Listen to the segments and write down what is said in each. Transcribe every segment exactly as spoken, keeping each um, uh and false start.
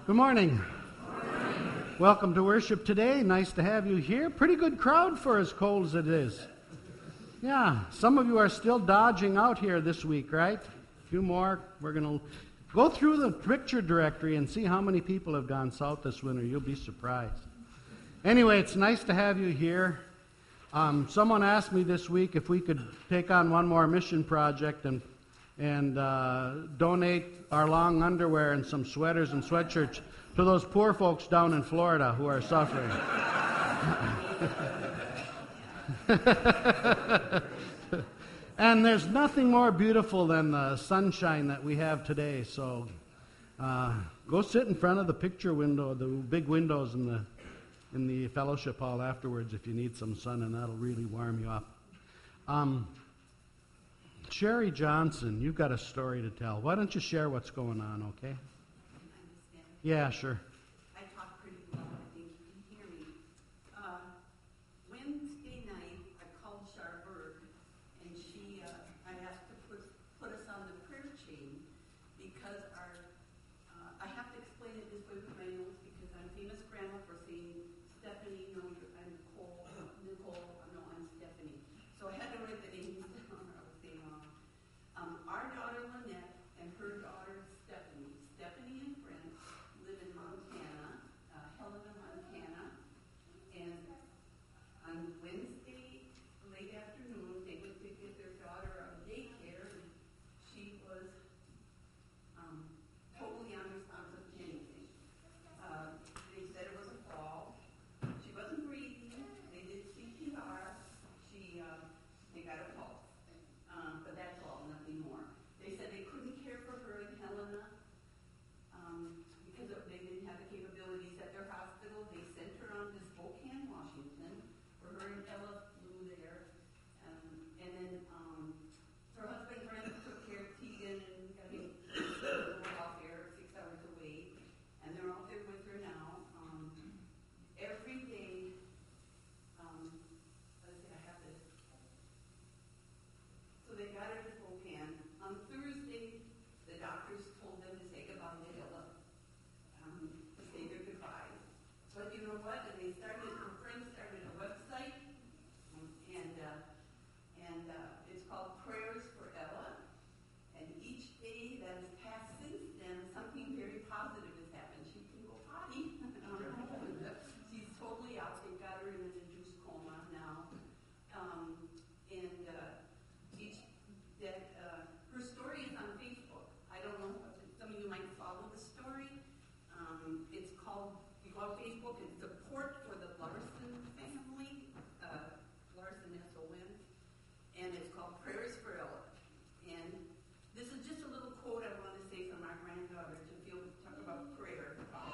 Good morning. Welcome to worship today. Nice to have you here. Pretty good crowd for as cold as it is. Yeah, some of you are still dodging out here this week, right? A few more. We're going to go through the picture directory and see how many people have gone south this winter. You'll be surprised. Anyway, it's nice to have you here. Um, someone asked me this week if we could take on one more mission project and and uh, donate our long underwear and some sweaters and sweatshirts to those poor folks down in Florida who are suffering. And there's nothing more beautiful than the sunshine that we have today, so uh, go sit in front of the picture window, the big windows in the in the fellowship hall afterwards if you need some sun, and that'll really warm you up. Um, Sherry Johnson, you've got a story to tell. Why don't you share what's going on, okay? Yeah, sure. I talk pretty well. I think you can hear me. Uh, Wednesday night, I called Charberg, and she, uh, I asked to put, put us on the prayer chain because our, uh, I have to explain it this way with my notes because I'm famous grandma for saying Stephanie, no, I'm Nicole, Nicole, no, I'm Stephanie. So I had to write the names down or I was saying wrong. Um, our daughter Lynette and her daughter Stephanie, Stephanie and Brent, live in Montana, uh, Helena, Montana, and on Wednesday, late afternoon, they went to get their daughter out of daycare, and she was um, totally unresponsive to anything. Uh, they said it was a fall. She wasn't breathing. They did C P R. She, uh, they got a pulse. Um, but that's all, nothing more. They said they couldn't care for her in Helena um, because of, they didn't have the capabilities at their hospital. They sent her on to Spokane, Washington, where her and Ella flew there. Um, and then um, her husband Brent took care of Tegan and got him off air six hours away. And they're out there with her now. Um, every day, um, let's see, I have this. So they got her to Spokane. On Thursday, the doctors told them to say goodbye to Ella, um, to say their goodbyes. But you know what? And they started, her friends started a website, um, and uh, and uh, it's called Prayers for Ella. And each day that has passed since then, something very positive has happened. She can go potty on her own. She's totally out. They got her in an induced coma now. Um, and uh, each that uh, her story is on Facebook. I don't know if some of you might follow the story. Um, it's called, you go on Facebook and support for the Larson family, uh, Larson S O N, and it's called Prayers for Ella. And this is just a little quote I want to say from our granddaughter to feel talk about prayer.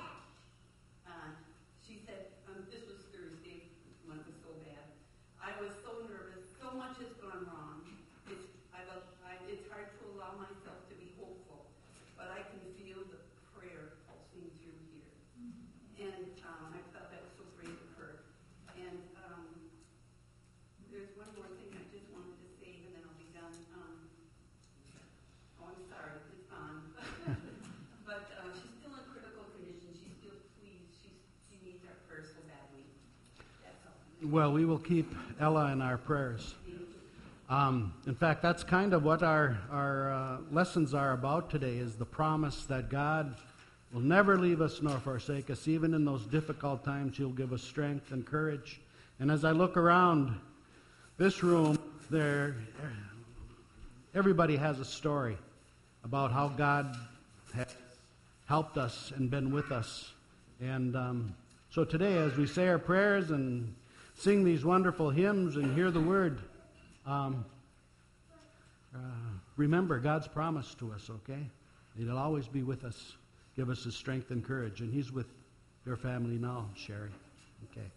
Uh, she said, um, this was Thursday, this month was so bad. I was so nervous, so much has gone wrong. It's, I, I, it's hard to allow myself to be hopeful, but I can feel the prayer pulsing through here. And um, I thought that was so brave of her. And um, there's one more thing I just wanted to say, and then I'll be done. Um, oh, I'm sorry, it's gone. But uh, she's still in critical condition. She's still pleased. She's, she needs our prayers so badly. That's all. Well, we will keep Ella in our prayers. Um, in fact, that's kind of what our, our uh, lessons are about today, is the promise that God will never leave us nor forsake us. Even in those difficult times, He'll give us strength and courage. And as I look around this room, there, everybody has a story about how God has helped us and been with us. And um, so today, as we say our prayers and sing these wonderful hymns and hear the Word, Um, uh, remember God's promise to us, okay? He'll always be with us, give us His strength and courage, and He's with your family now, Sherry. Okay.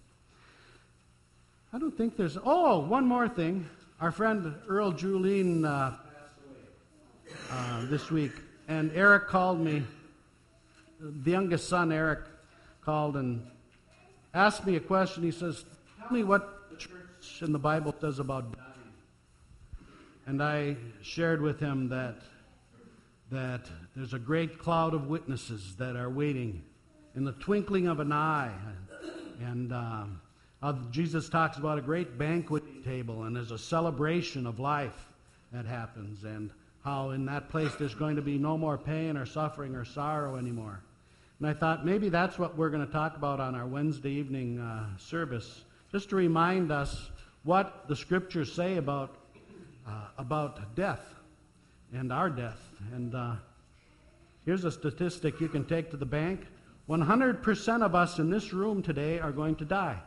I don't think there's... Oh, one more thing. Our friend Earl Julien uh, passed away uh, this week, and Eric called me. The youngest son, Eric, called and asked me a question. He says, tell me what the church in the Bible says about dying. And I shared with him that that there's a great cloud of witnesses that are waiting in the twinkling of an eye. And um, uh, Jesus talks about a great banquet table, and there's a celebration of life that happens, and how in that place there's going to be no more pain or suffering or sorrow anymore. And I thought maybe that's what we're going to talk about on our Wednesday evening uh, service, just to remind us what the Scriptures say about uh, about death and our death. And uh, here's a statistic you can take to the bank. one hundred percent of us in this room today are going to die.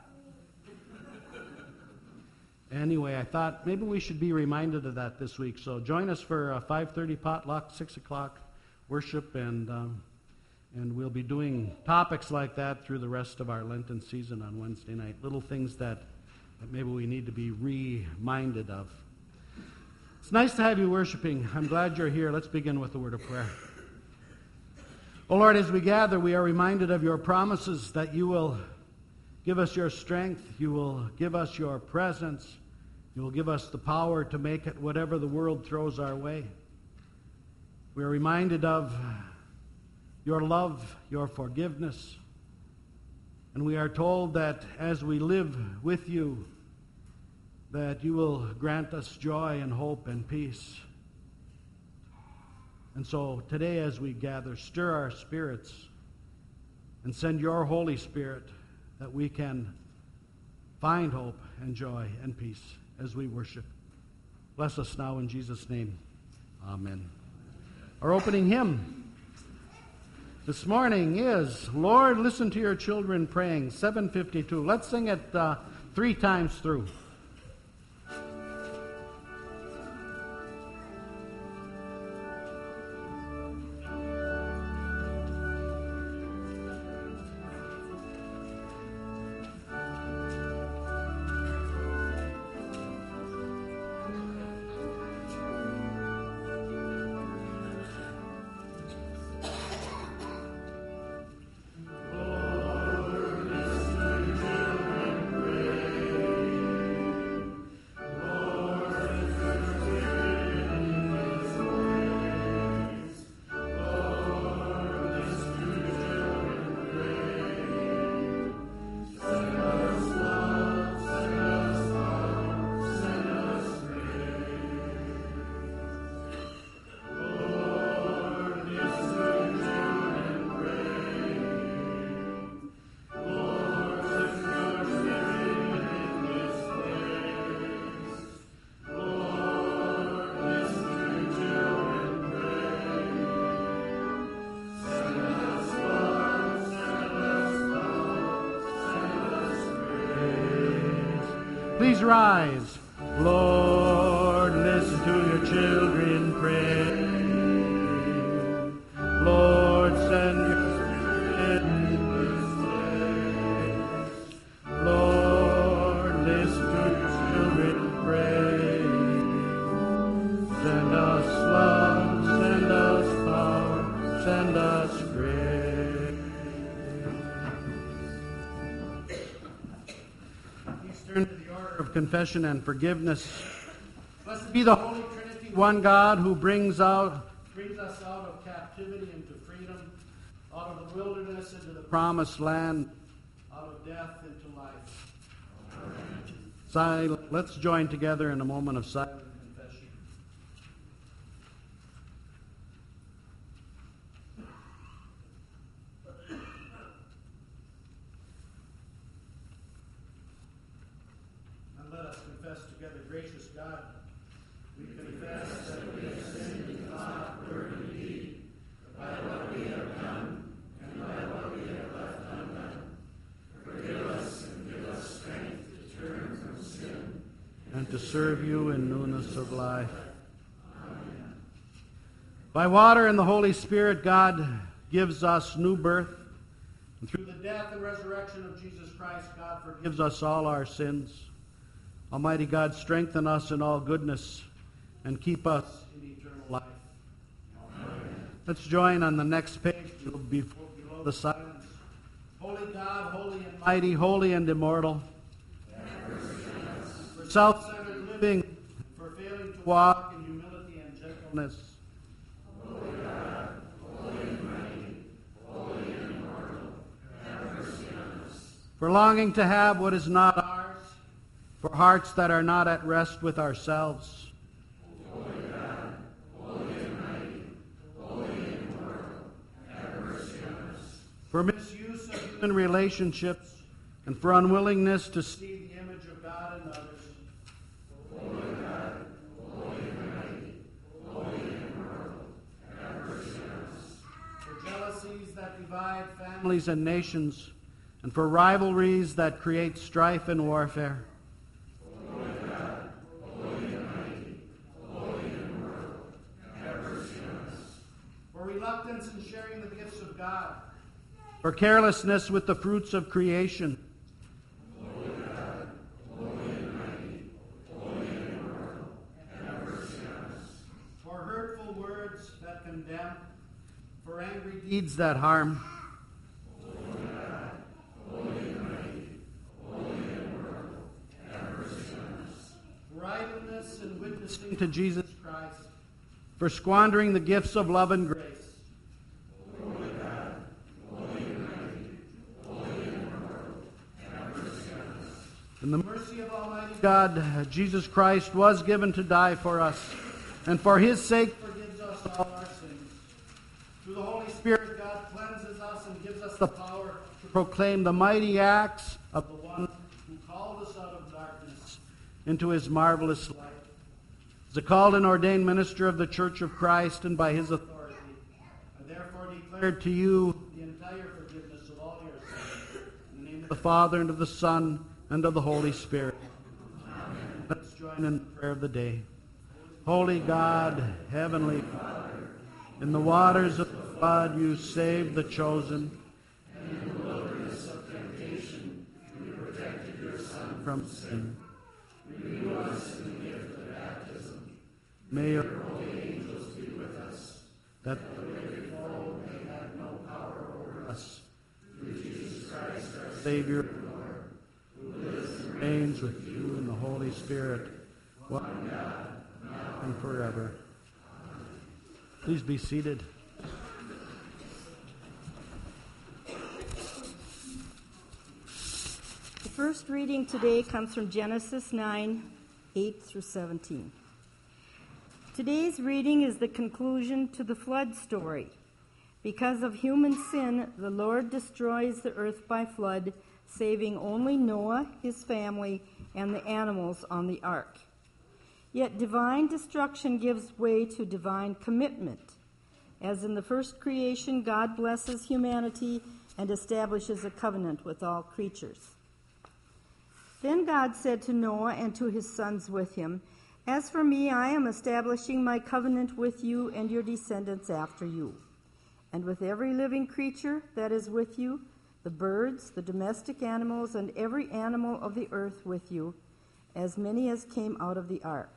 Anyway, I thought maybe we should be reminded of that this week. So join us for uh, five thirty potluck, six o'clock worship, and um, and we'll be doing topics like that through the rest of our Lenten season on Wednesday night. Little things that, that maybe we need to be reminded of. It's nice to have you worshiping. I'm glad you're here. Let's begin with a word of prayer. Oh Lord, as we gather, we are reminded of your promises that you will give us your strength, you will give us your presence, you will give us the power to make it whatever the world throws our way. We are reminded of your love, your forgiveness, and we are told that as we live with you, that you will grant us joy and hope and peace. And so today as we gather, stir our spirits and send your Holy Spirit that we can find hope and joy and peace as we worship. Bless us now in Jesus' name. Amen. Our opening hymn this morning is Lord, Listen to Your Children Praying, seven fifty-two. Let's sing it uh, three times through. Please rise. Lord, listen to your children pray. Lord, send your Spirit in this place. Lord, listen to your children pray. Send us love, send us power, send us grace. Please turn to the of confession and forgiveness. Blessed be the Holy Trinity, one God who brings out brings us out of captivity into freedom, out of the wilderness into the promised land, out of death into life. Silent. Let's join together in a moment of silent confession. Let us confess together, gracious God, we confess that we have sinned in thought, word, and deed, by what we have done and by what we have left undone. Forgive us and give us strength to turn from sin and to serve you in newness of life. Amen. By water and the Holy Spirit, God gives us new birth. And through the death and resurrection of Jesus Christ, God forgives us all our sins. Almighty God, strengthen us in all goodness and keep us in eternal life. Amen. Let's join on the next page before below the silence. Holy God, holy and mighty, holy and immortal, for self-centered living, for failing to walk in humility and gentleness. Holy God, holy and mighty, holy and immortal, for longing to have what is not ours, for hearts that are not at rest with ourselves. Holy God, holy and mighty, holy and immortal, have mercy on us. For misuse of human relationships and for unwillingness to see the image of God in others. Holy God, holy and mighty, holy and immortal, have mercy on us. For jealousies that divide families and nations, and for rivalries that create strife and warfare. Holy God, holy and mighty, holy and immortal, have mercy on us. For reluctance in sharing the gifts of God, for carelessness with the fruits of creation. Holy God, holy and mighty, holy and immortal, have mercy on us. For hurtful words that condemn, for angry deeds that harm. Holy God, holy and mighty, holy and immortal, have mercy on us. For idleness in witnessing to Jesus Christ, for squandering the gifts of love and grace. Holy God, holy and mighty, holy and immortal, have mercy on us. In the mercy of Almighty God, Jesus Christ was given to die for us, and for his sake forgives us all our sins. Through the Holy Spirit, God cleanses us and gives us the power to proclaim the mighty acts of the one who called us out of darkness into his marvelous light. As a called and ordained minister of the Church of Christ and by his authority, I therefore declare to you the entire forgiveness of all your sins. In the name of the Father, and of the Son, and of the Holy Spirit. Amen. Let's join in the prayer of the day. Holy God, heavenly Father, in the waters of the flood you saved the chosen, And in the wilderness of temptation, you protected your Son from sin. Renew us in the gift of baptism. May your Holy angels be with us, that the wicked foe may have no power over us. us, Through Jesus Christ our Savior, Lord, who lives and reigns with you in the Holy Spirit, one God, now and forever. Please be seated. The first reading today comes from Genesis nine, eight through seventeen. Today's reading is the conclusion to the flood story. Because of human sin, the Lord destroys the earth by flood, saving only Noah, his family, and the animals on the ark. Yet divine destruction gives way to divine commitment. As in the first creation, God blesses humanity and establishes a covenant with all creatures. Then God said to Noah and to his sons with him, "As for me, I am establishing my covenant with you and your descendants after you, and with every living creature that is with you, the birds, the domestic animals, and every animal of the earth with you, as many as came out of the ark.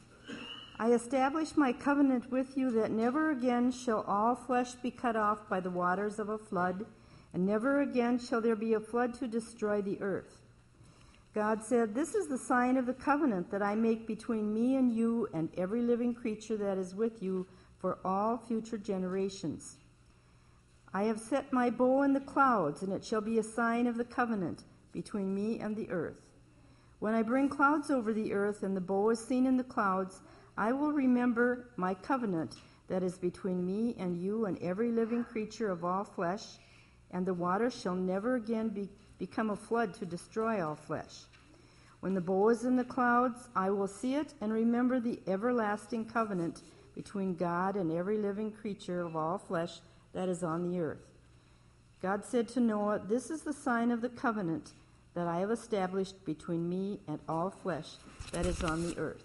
I establish my covenant with you that never again shall all flesh be cut off by the waters of a flood, and never again shall there be a flood to destroy the earth." God said, "This is the sign of the covenant that I make between me and you and every living creature that is with you for all future generations. I have set my bow in the clouds, and it shall be a sign of the covenant between me and the earth. When I bring clouds over the earth and the bow is seen in the clouds, I will remember my covenant that is between me and you and every living creature of all flesh, and the water shall never again be, become a flood to destroy all flesh. When the bow is in the clouds, I will see it and remember the everlasting covenant between God and every living creature of all flesh that is on the earth." God said to Noah, "This is the sign of the covenant that I have established between me and all flesh that is on the earth."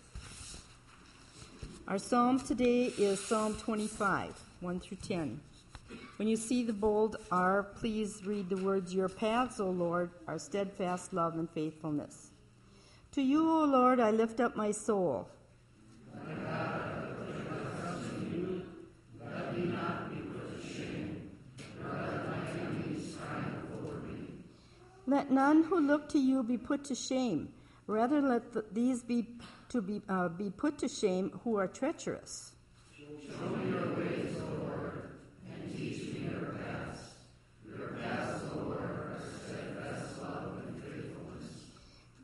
Our psalm today is Psalm twenty-five, one through ten. When you see the bold R, please read the words, "Your paths, O Lord, are steadfast love and faithfulness. To you, O Lord, I lift up my soul. My God, I put my trust in you. Let me not be put to shame, nor let my enemies triumph over me. Let none who look to you be put to shame. Rather, let the, these be to be uh, be put to shame who are treacherous. Show me your ways, O Lord, and teach me your paths. Your paths, O Lord, are steadfast love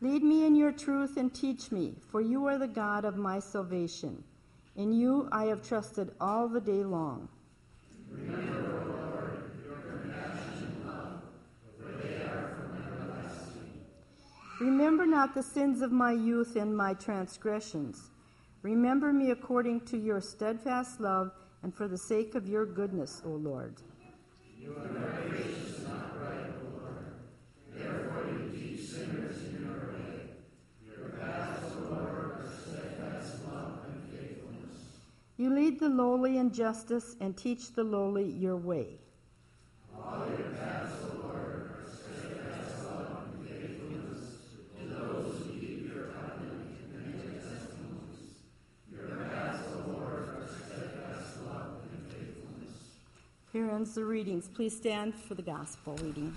Lead me in your truth and teach me, for you are the God of my salvation. In you I have trusted all the day long. Remember, O Lord, your compassion and love, for they are from everlasting. Remember not the sins of my youth and my transgressions. Remember me according to your steadfast love and for the sake of your goodness, O Lord. You are gracious and upright, O Lord. Therefore you teach sinners in your way. Your paths, O Lord, are steadfast love and faithfulness. You lead the lowly in justice and teach the lowly your way. All your paths, O Lord, are steadfast love and faithfulness to those who keep your covenant and your testimonies. Your paths, O Lord, are steadfast love and faithfulness. Here ends the readings. Please stand for the gospel reading.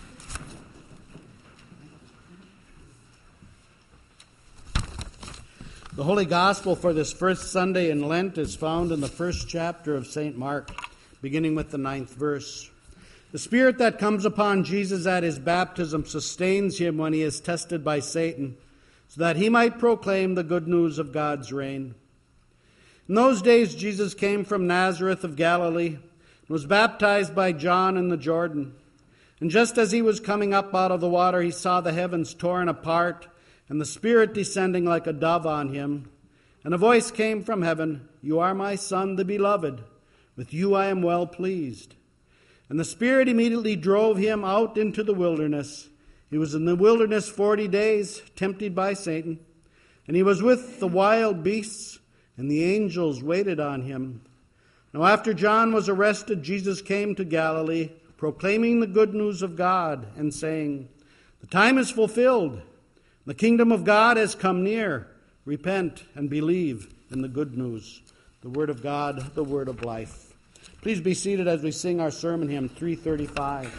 The Holy Gospel for this first Sunday in Lent is found in the first chapter of Saint Mark, beginning with the ninth verse. The Spirit that comes upon Jesus at his baptism sustains him when he is tested by Satan, so that he might proclaim the good news of God's reign. In those days Jesus came from Nazareth of Galilee and was baptized by John in the Jordan. And just as he was coming up out of the water, he saw the heavens torn apart and the Spirit descending like a dove on him. And a voice came from heaven, "You are my Son, the beloved. With you I am well pleased." And the Spirit immediately drove him out into the wilderness. He was in the wilderness forty days, tempted by Satan. And he was with the wild beasts, and the angels waited on him. Now after John was arrested, Jesus came to Galilee, proclaiming the good news of God, and saying, "The time is fulfilled. The kingdom of God has come near. Repent and believe in the good news." The word of God, the word of life. Please be seated as we sing our sermon hymn three thirty-five.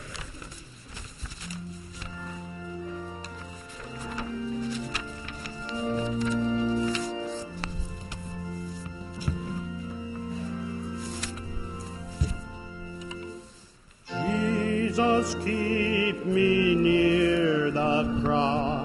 Jesus, keep me near the cross.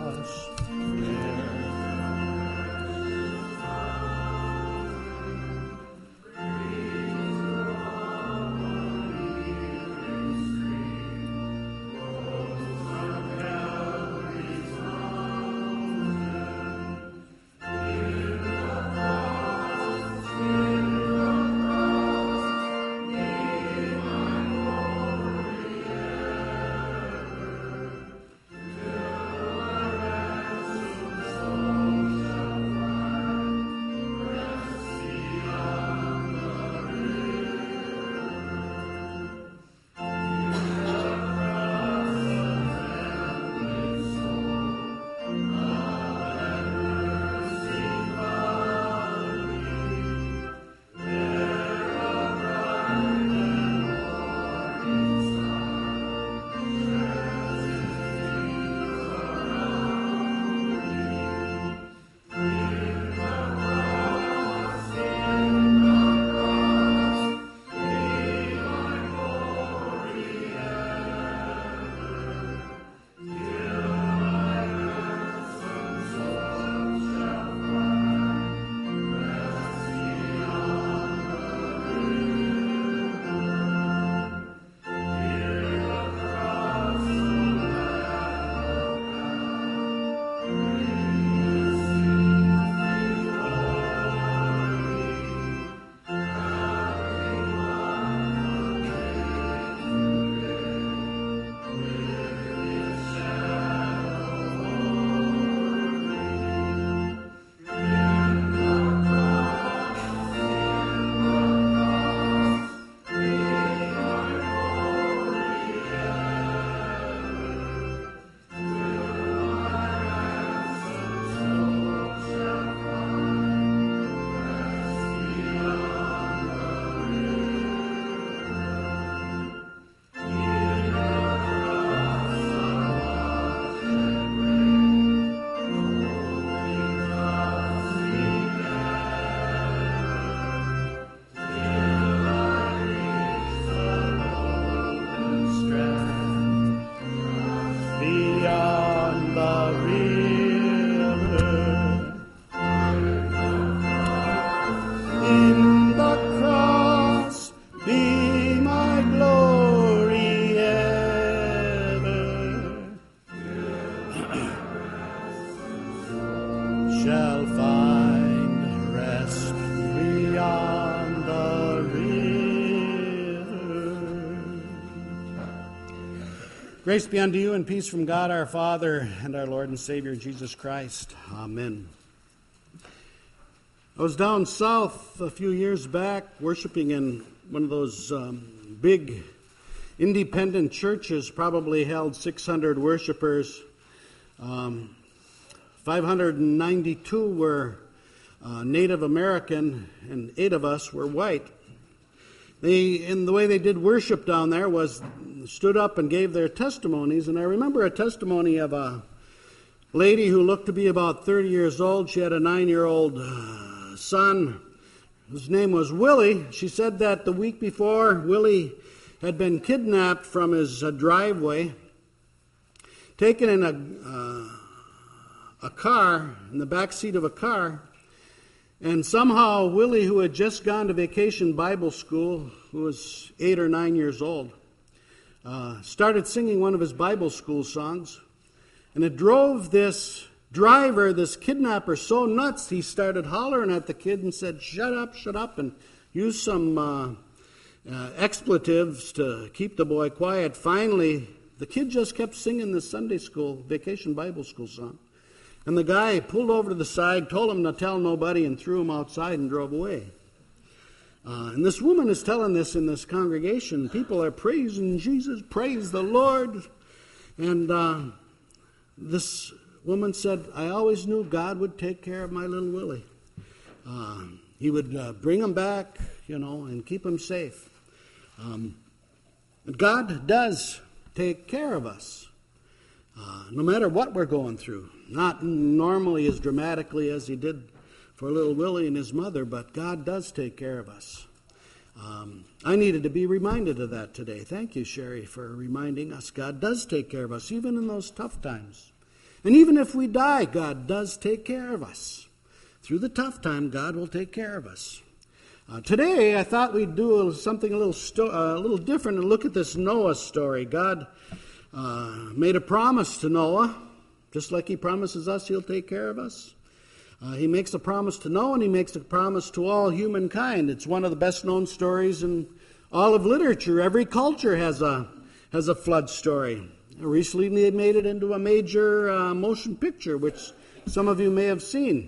Grace be unto you and peace from God our Father and our Lord and Savior Jesus Christ. Amen. I was down south a few years back worshiping in one of those um, big independent churches, probably held six hundred worshipers. Um, five hundred ninety-two were uh, Native American and eight of us were white. They, and the way they did worship down there was stood up and gave their testimonies. And I remember a testimony of a lady who looked to be about thirty years old. She had a nine-year-old uh, son. His name was Willie. She said that the week before, Willie had been kidnapped from his uh, driveway, taken in a, uh, a car, in the back seat of a car. And somehow Willie, who had just gone to Vacation Bible School, who was eight or nine years old, uh, started singing one of his Bible school songs. And it drove this driver, this kidnapper, so nuts, he started hollering at the kid and said, "Shut up, shut up," and used some uh, uh, expletives to keep the boy quiet. Finally, the kid just kept singing this Sunday school, Vacation Bible School song. And the guy pulled over to the side, told him to tell nobody, and threw him outside and drove away. Uh, and this woman is telling this in this congregation. People are praising Jesus, praise the Lord. And uh, this woman said, "I always knew God would take care of my little Willie. Uh, he would uh, bring him back, you know, and keep him safe." Um, God does take care of us. Uh, no matter what we're going through. Not normally as dramatically as he did for little Willie and his mother, but God does take care of us. Um, I needed to be reminded of that today. Thank you, Sherry, for reminding us. God does take care of us, even in those tough times. And even if we die, God does take care of us. Through the tough time, God will take care of us. Uh, today, I thought we'd do something a little, sto- uh, a little different and look at this Noah story. God Uh, made a promise to Noah, just like he promises us he'll take care of us. Uh, he makes a promise to Noah, and he makes a promise to all humankind. It's one of the best known stories in all of literature. Every culture has a has a flood story. Recently they made it into a major uh, motion picture, which some of you may have seen.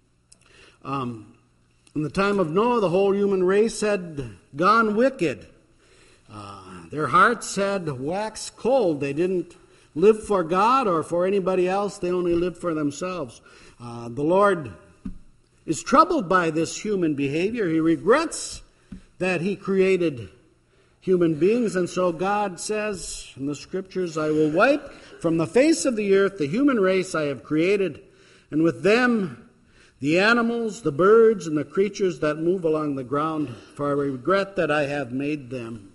Um, in the time of Noah, the whole human race had gone wicked. Uh, their hearts had waxed cold. They didn't live for God or for anybody else. They only lived for themselves. Uh, the Lord is troubled by this human behavior. He regrets that he created human beings. And so God says in the scriptures, "I will wipe from the face of the earth the human race I have created, and with them the animals, the birds, and the creatures that move along the ground, for I regret that I have made them."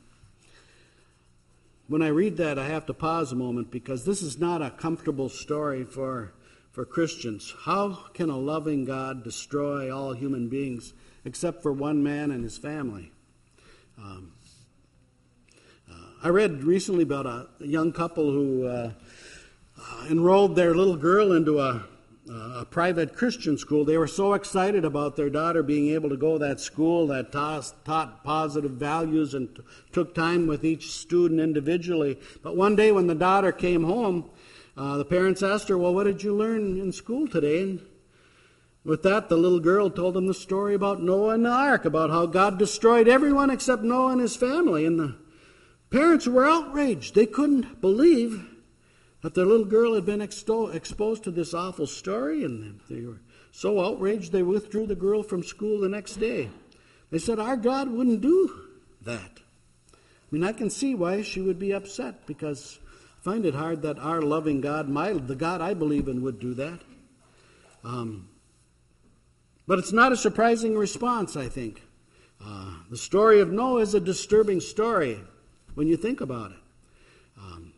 When I read that, I have to pause a moment, because this is not a comfortable story for, for Christians. How can a loving God destroy all human beings except for one man and his family? Um, uh, I read recently about a, a young couple who uh, uh, enrolled their little girl into a, a private Christian school. They were so excited about their daughter being able to go to that school that taught, taught positive values and t- took time with each student individually. But one day when the daughter came home, uh, the parents asked her, "Well, what did you learn in school today?" And with that, the little girl told them the story about Noah and the ark, about how God destroyed everyone except Noah and his family. And the parents were outraged. They couldn't believe that their little girl had been exto- exposed to this awful story, and they were so outraged they withdrew the girl from school the next day. They said, "Our God wouldn't do that." I mean, I can see why she would be upset, because I find it hard that our loving God, my, the God I believe in, would do that. Um, but it's not a surprising response, I think. Uh, the story of Noah is a disturbing story when you think about it. Um,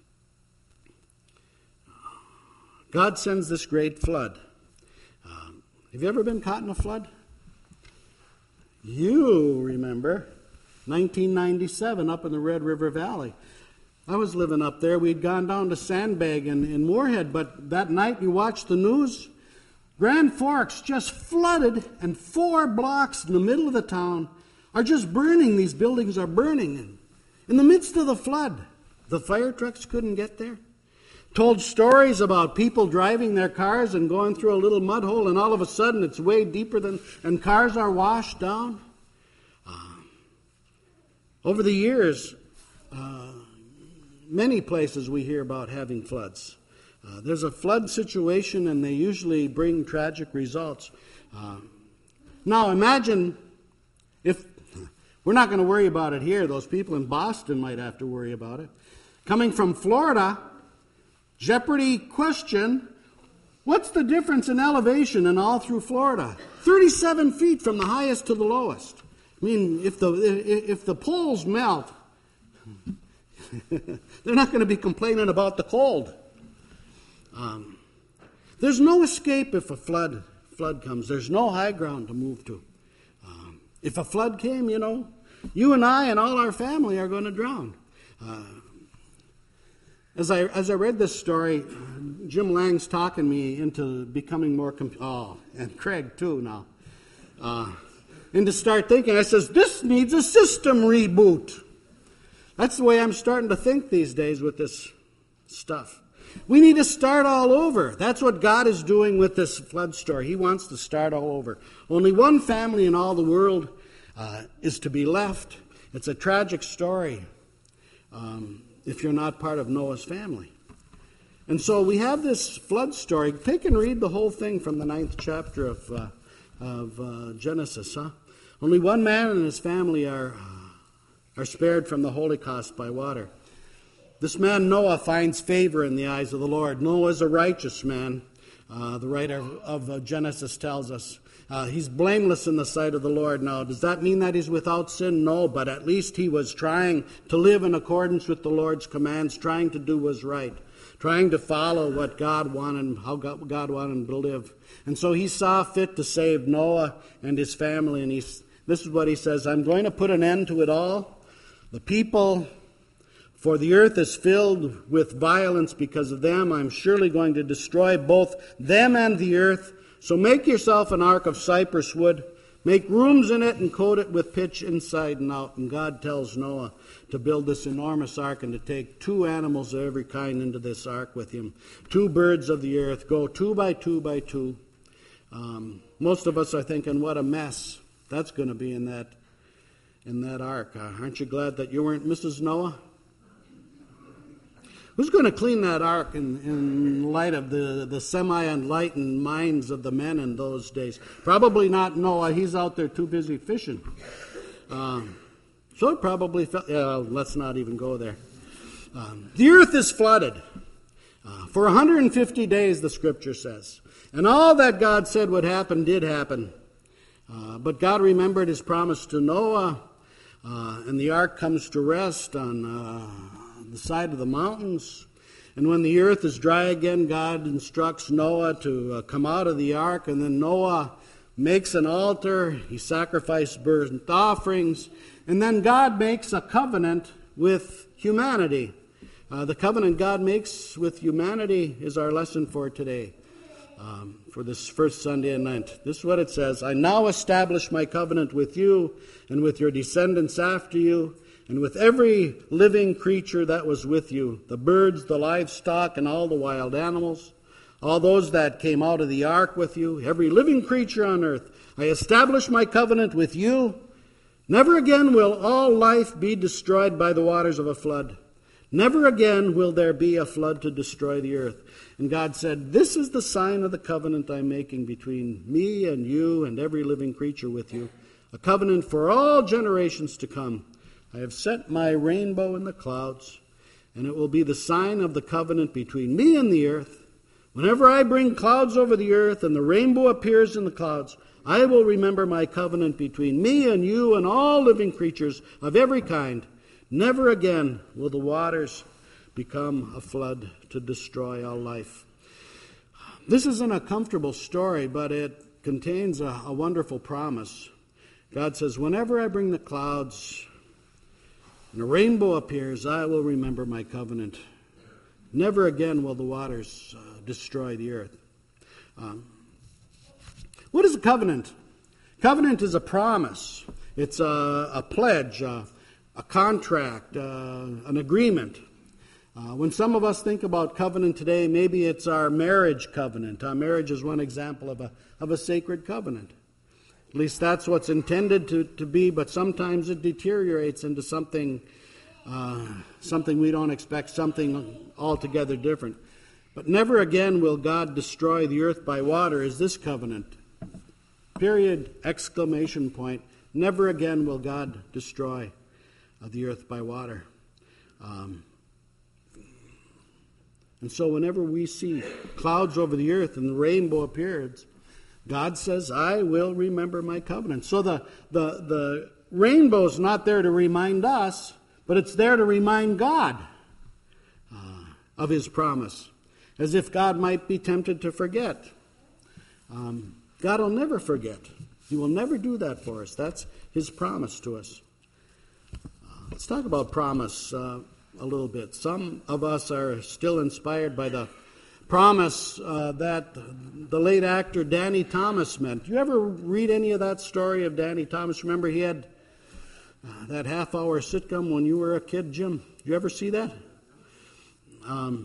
God sends this great flood. Um, have you ever been caught in a flood? You remember nineteen ninety-seven up in the Red River Valley. I was living up there. We'd gone down to Sandbag in, in Moorhead, but that night you watched the news. Grand Forks just flooded, and four blocks in the middle of the town are just burning. These buildings are burning. And in the midst of the flood, The fire trucks couldn't get there. Told stories about people driving their cars and going through a little mud hole, and all of a sudden it's way deeper than, and cars are washed down. Uh, over the years, uh, many places we hear about having floods. Uh, there's a flood situation, and they usually bring tragic results. Uh, now imagine if, we're not going to worry about it here, those people in Boston might have to worry about it. Coming from Florida, Jeopardy question, what's the difference in elevation in all through Florida? thirty-seven feet from the highest to the lowest. I mean, if the, if the poles melt, they're not going to be complaining about the cold. Um, there's no escape if a flood flood comes. There's no high ground to move to. Um, if a flood came, you know, you and I and all our family are going to drown. Uh, as I as I read this story, Jim Lang's talking me into becoming more comp- oh, and Craig too now, uh, and to start thinking. I says this needs a system reboot. That's the way I'm starting to think these days with this stuff. We need to start all over. That's what God is doing with this flood story. He wants to start all over. Only one family in all the world uh, is to be left. It's a tragic story um, if you're not part of Noah's family. And so we have this flood story. Take and read the whole thing from the ninth chapter of, uh, of uh, Genesis. Huh? Only one man and his family are, uh, are spared from the Holocaust by water. This man Noah finds favor in the eyes of the Lord. Noah is a righteous man, uh, the writer of, of Genesis tells us. Uh, he's blameless in the sight of the Lord. Now, does that mean that he's without sin? No, but at least he was trying to live in accordance with the Lord's commands, trying to do what's right, trying to follow what God wanted, how God, God wanted him to live. And so he saw fit to save Noah and his family, and he's, this is what he says, I'm going to put an end to it all. The people... For the earth is filled with violence because of them. I'm surely going to destroy both them and the earth. So make yourself an ark of cypress wood. Make rooms in it and coat it with pitch inside and out. And God tells Noah to build this enormous ark and to take two animals of every kind into this ark with him. Two birds of the earth. Go two by two by two. Um, most of us are thinking, what a mess that's going to be in that, in that ark. Uh, aren't you glad that you weren't Missus Noah? Who's going to clean that ark in, in light of the, the semi-enlightened minds of the men in those days? Probably not Noah. He's out there too busy fishing. Um, so it probably felt... Yeah, let's not even go there. Um, the earth is flooded. Uh, for one hundred fifty days, the Scripture says. And all that God said would happen did happen. Uh, but God remembered his promise to Noah, uh, and the ark comes to rest on... Uh, the side of the mountains. And when the earth is dry again, God instructs Noah to uh, come out of the ark, and then Noah makes an altar. He sacrifices burnt offerings, and then God makes a covenant with humanity. Uh, the covenant God makes with humanity is our lesson for today, um, for this first Sunday in Lent. This is what it says, I now establish my covenant with you and with your descendants after you, and with every living creature that was with you, the birds, the livestock, and all the wild animals, all those that came out of the ark with you, every living creature on earth, I establish my covenant with you. Never again will all life be destroyed by the waters of a flood. Never again will there be a flood to destroy the earth. And God said, this is the sign of the covenant I'm making between me and you and every living creature with you, a covenant for all generations to come. I have set my rainbow in the clouds, and it will be the sign of the covenant between me and the earth. Whenever I bring clouds over the earth and the rainbow appears in the clouds, I will remember my covenant between me and you and all living creatures of every kind. Never again will the waters become a flood to destroy all life. This isn't a comfortable story, but it contains a, a wonderful promise. God says, whenever I bring the clouds... and a rainbow appears, I will remember my covenant. Never again will the waters uh, destroy the earth. Um, what is a covenant? Covenant is a promise. It's a, a pledge, a, a contract, uh, an agreement. Uh, when some of us think about covenant today, maybe it's our marriage covenant. Our marriage is one example of a, of a sacred covenant. At least that's what's intended to, to be, but sometimes it deteriorates into something, uh, something we don't expect, something altogether different. But never again will God destroy the earth by water is this covenant. Period, exclamation point. Never again will God destroy uh, the earth by water. Um, and so whenever we see clouds over the earth and the rainbow appears, God says, I will remember my covenant. So the, the, the rainbow is not there to remind us, but it's there to remind God uh, of his promise, as if God might be tempted to forget. Um, God will never forget. He will never do that for us. That's his promise to us. Uh, let's talk about promise uh, a little bit. Some of us are still inspired by the promise uh, that the late actor Danny Thomas meant. Do you ever read any of that story of Danny Thomas? Remember he had uh, that half-hour sitcom when you were a kid, Jim? Did you ever see that? Um,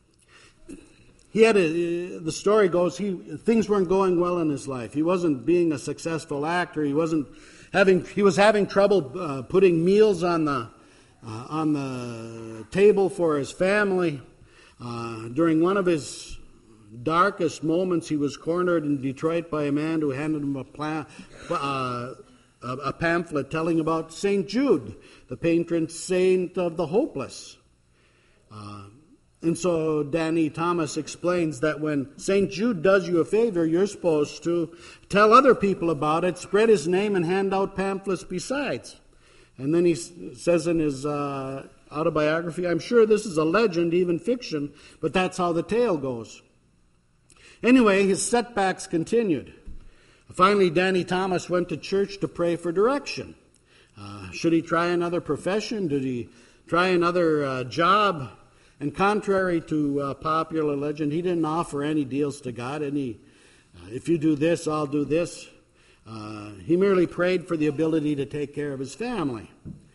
he had a, the story goes, he things weren't going well in his life. He wasn't being a successful actor. He wasn't having. He was having trouble uh, putting meals on the uh, on the table for his family. Uh, during one of his darkest moments, he was cornered in Detroit by a man who handed him a, pla- uh, a, a pamphlet telling about Saint Jude, the patron saint of the hopeless. Uh, and so Danny Thomas explains that when Saint Jude does you a favor, you're supposed to tell other people about it, spread his name, and hand out pamphlets besides. And then he s- says in his Uh, autobiography, I'm sure this is a legend, even fiction, but that's how the tale goes. Anyway, his setbacks continued. Finally, Danny Thomas went to church to pray for direction. Uh, should he try another profession? Did he try another uh, job? And contrary to uh, popular legend, he didn't offer any deals to God. Any, uh, if you do this, I'll do this. Uh, he merely prayed for the ability to take care of his family.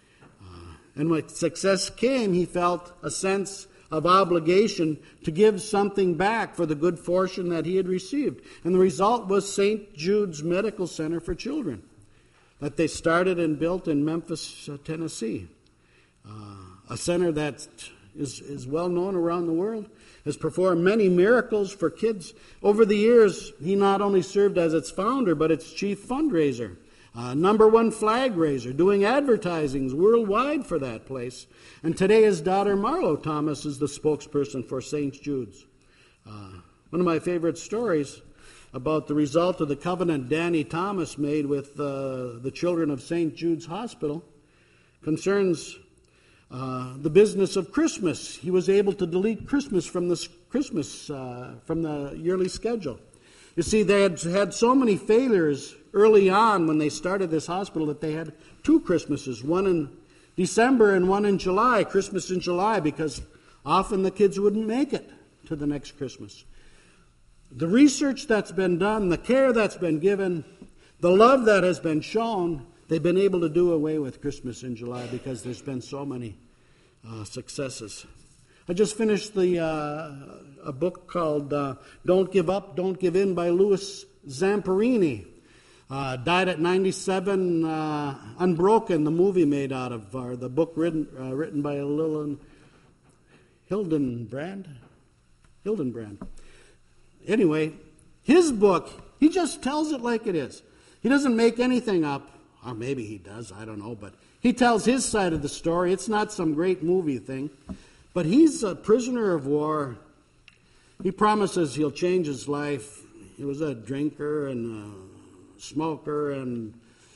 And when success came, he felt a sense of obligation to give something back for the good fortune that he had received. And the result was Saint Jude's Medical Center for Children that they started and built in Memphis, uh, Tennessee. Uh, a center that is, is well known around the world, has performed many miracles for kids. Over the years, he not only served as its founder, but its chief fundraiser. Uh, number one flag raiser, doing advertisings worldwide for that place. And today his daughter Marlo Thomas is the spokesperson for Saint Jude's. Uh, one of my favorite stories about the result of the covenant Danny Thomas made with uh, the children of Saint Jude's Hospital concerns uh, the business of Christmas. He was able to delete Christmas from the Christmas uh, from the yearly schedule. You see, they had had so many failures early on when they started this hospital that they had two Christmases, one in December and one in July, Christmas in July, because often the kids wouldn't make it to the next Christmas. The research that's been done, the care that's been given, the love that has been shown, they've been able to do away with Christmas in July because there's been so many uh, successes. I just finished the uh, a book called uh, Don't Give Up, Don't Give In by Louis Zamperini. Uh, died at ninety-seven, uh, Unbroken, the movie made out of, or the book written, uh, written by Lillian Hildenbrand. Hildenbrand. Anyway, his book, he just tells it like it is. He doesn't make anything up. Or maybe he does, I don't know. But he tells his side of the story. It's not some great movie thing. But he's a prisoner of war. He promises he'll change his life. He was a drinker and a smoker. And,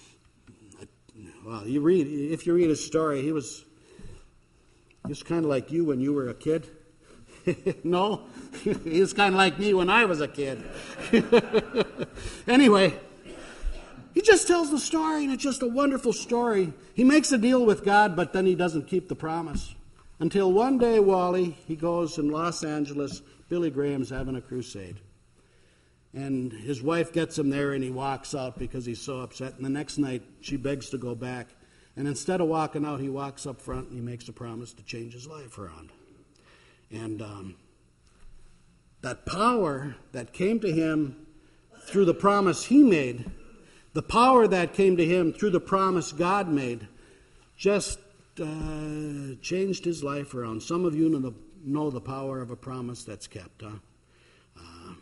well, you read, if you read his story, he was, he was kind of like you when you were a kid. No? He was kind of like me when I was a kid. Anyway, he just tells the story, and it's just a wonderful story. He makes a deal with God, but then he doesn't keep the promise. Until one day, Wally, he goes in Los Angeles, Billy Graham's having a crusade. And his wife gets him there, and he walks out because he's so upset. And the next night, she begs to go back. And instead of walking out, he walks up front, and he makes a promise to change his life around. And um, that power that came to him through the promise he made, the power that came to him through the promise God made, just uh, changed his life around. Some of you know the, know the power of a promise that's kept, huh? Uh,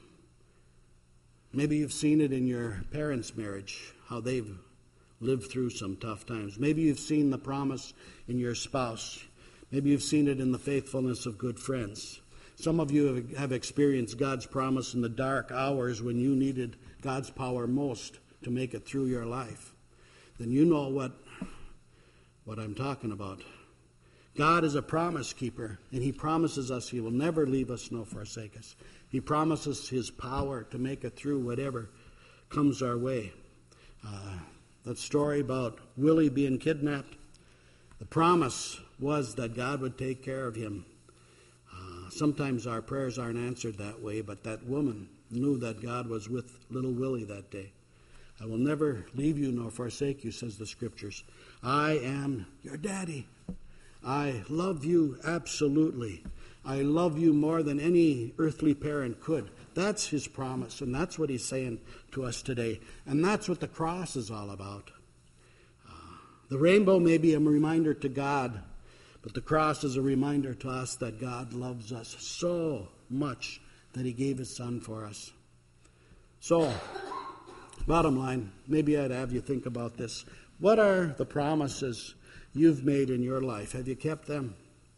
maybe you've seen it in your parents' marriage, how they've lived through some tough times. Maybe you've seen the promise in your spouse. Maybe you've seen it in the faithfulness of good friends. Some of you have experienced God's promise in the dark hours when you needed God's power most to make it through your life. Then you know what, what I'm talking about. God is a promise keeper, and he promises us he will never leave us nor forsake us. He promises his power to make it through whatever comes our way. Uh, that story about Willie being kidnapped, the promise was that God would take care of him. Uh, sometimes our prayers aren't answered that way, but that woman knew that God was with little Willie that day. I will never leave you nor forsake you, says the scriptures. I am your daddy. I love you absolutely. I love you more than any earthly parent could. That's his promise, and that's what he's saying to us today. And that's what the cross is all about. Uh, the rainbow may be a reminder to God, but the cross is a reminder to us that God loves us so much that he gave his son for us. So, bottom line, maybe I'd have you think about this. What are the promises you've made in your life? Have you kept them?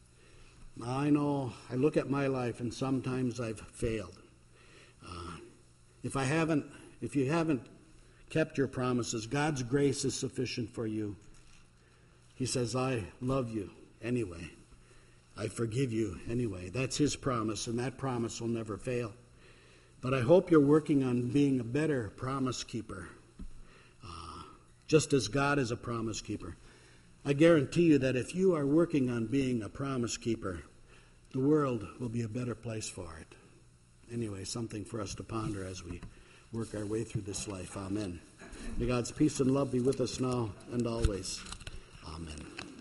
I know, I look at my life and sometimes I've failed. Uh, if I haven't, if you haven't kept your promises, God's grace is sufficient for you. He says, I love you anyway. I forgive you anyway. That's his promise, and that promise will never fail. But I hope you're working on being a better promise keeper, uh, just as God is a promise keeper. I guarantee you that if you are working on being a promise keeper, the world will be a better place for it. Anyway, something for us to ponder as we work our way through this life. Amen. May God's peace and love be with us now and always. Amen.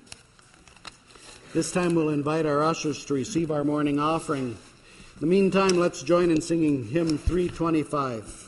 This time we'll invite our ushers to receive our morning offering. In the meantime, let's join in singing hymn three twenty-five.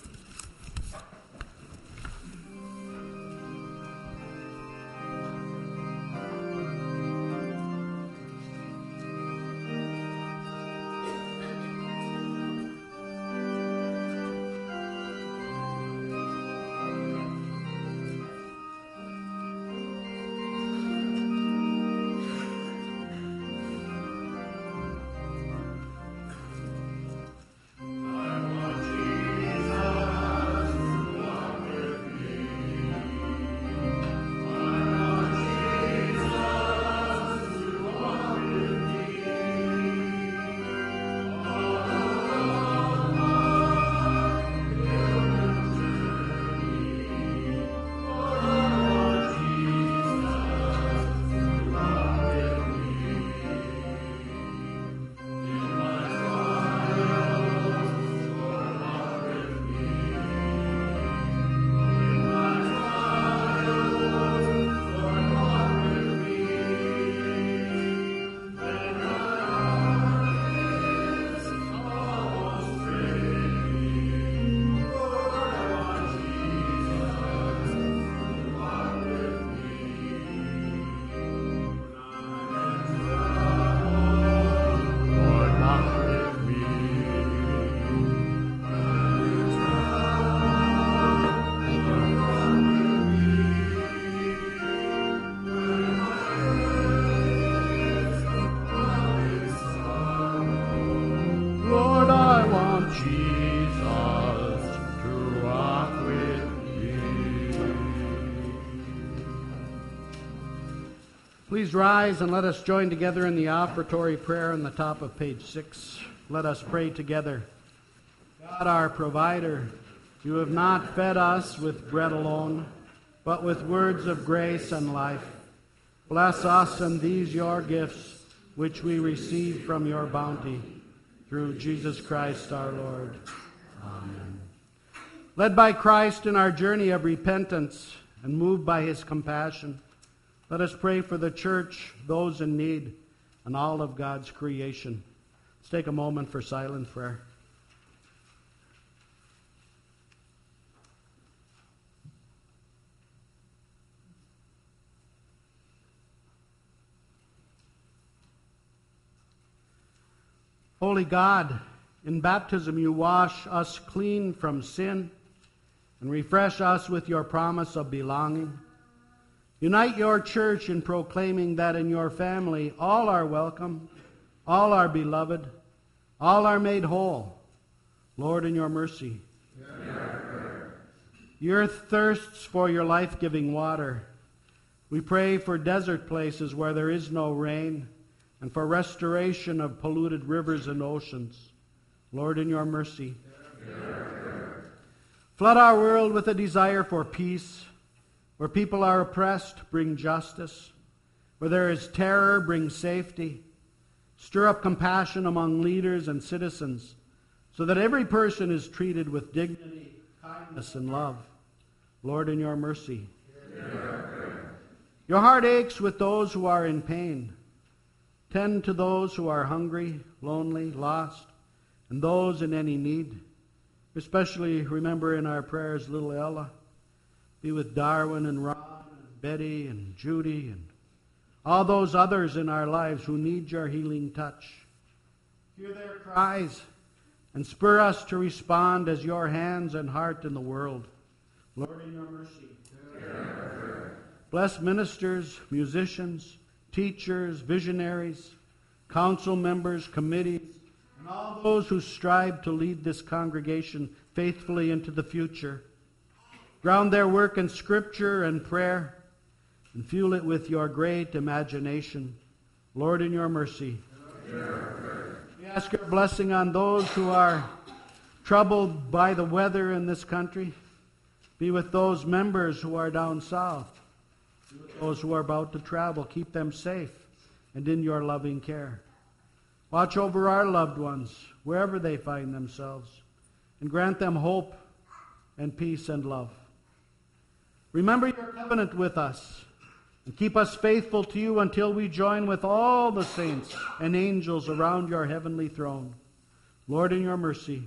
Please rise and let us join together in the offertory prayer on the top of page six. Let us pray together. God, our provider, you have not fed us with bread alone, but with words of grace and life. Bless us and these your gifts, which we receive from your bounty, through Jesus Christ our Lord. Amen. Led by Christ in our journey of repentance and moved by his compassion, let us pray for the church, those in need, and all of God's creation. take a moment for silent prayer. Holy God, in baptism you wash us clean from sin and refresh us with your promise of belonging. Unite your church in proclaiming that in your family all are welcome, all are beloved, all are made whole. Lord, in your mercy. The earth thirsts for your life-giving water. We pray for desert places where there is no rain, and for restoration of polluted rivers and oceans. Lord, in your mercy. Flood our world with a desire for peace. Where people are oppressed, bring justice. Where there is terror, bring safety. Stir up compassion among leaders and citizens, so that every person is treated with dignity, kindness, and love. Lord, in your mercy. Your heart aches with those who are in pain. Tend to those who are hungry, lonely, lost, and those in any need. Especially remember in our prayers little Ella. Be with Darwin and Ron and Betty and Judy and all those others in our lives who need your healing touch. Hear their cries and spur us to respond as your hands and heart in the world. Lord, in your mercy. Bless ministers, musicians, teachers, visionaries, council members, committees, and all those who strive to lead this congregation faithfully into the future. Ground their work in Scripture and prayer, and fuel it with your great imagination. Lord, in your mercy. We ask your blessing on those who are troubled by the weather in this country. Be with those members who are down south. Those who are about to travel, keep them safe and in your loving care. Watch over our loved ones, wherever they find themselves, and grant them hope and peace and love. Remember your covenant with us, and keep us faithful to you until we join with all the saints and angels around your heavenly throne. Lord, in your mercy.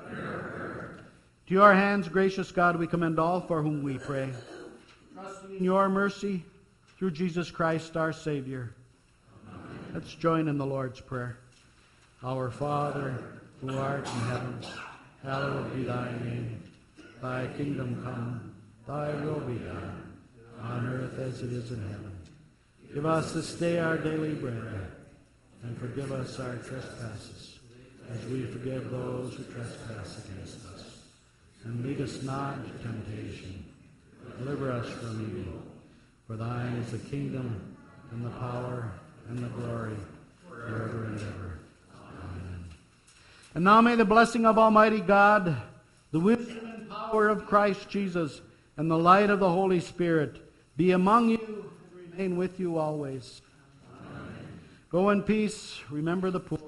To your hands, gracious God, we commend all for whom we pray. Trusting in your mercy, through Jesus Christ our Savior. Amen. Let's join in the Lord's Prayer. Our Father, who art in heaven, hallowed be thy name. Thy kingdom come, thy will be done, on earth as it is in heaven. Give us this day our daily bread, and forgive us our trespasses, as we forgive those who trespass against us. And lead us not into temptation, but deliver us from evil. For thine is the kingdom, and the power, and the glory, forever and ever. Amen. And now may the blessing of Almighty God, the wisdom and power of Christ Jesus, and the light of the Holy Spirit be among you and remain with you always. Amen. Go in peace. Remember the poor.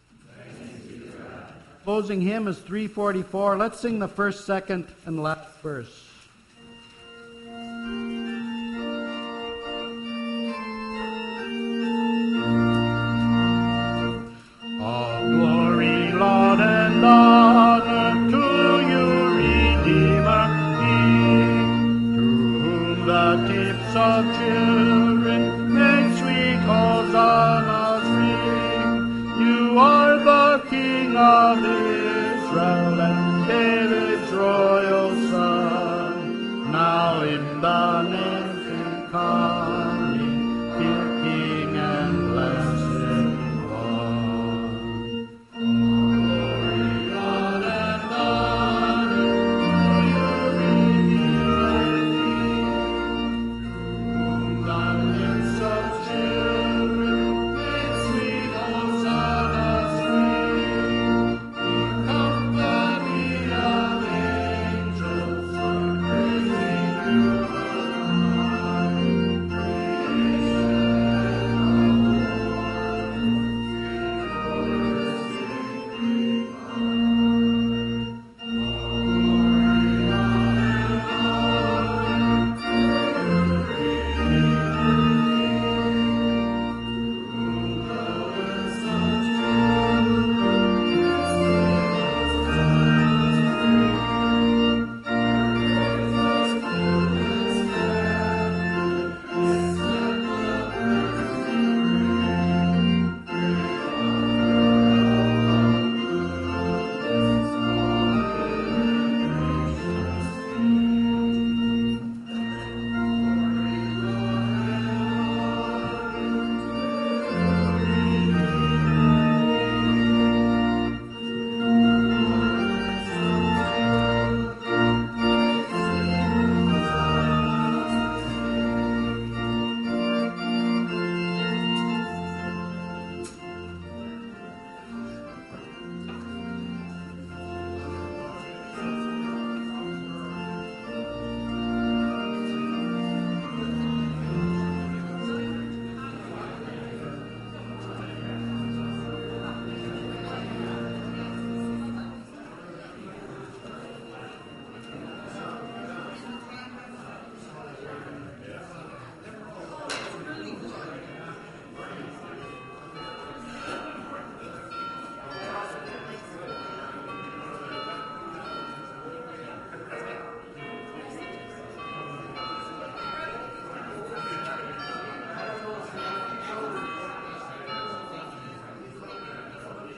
Closing hymn is three forty-four. Let's sing the first, second, and last verse. Lord, and honor to you, Redeemer King, to whom the tips of children make sweet hosannas ring. You are the King of Israel.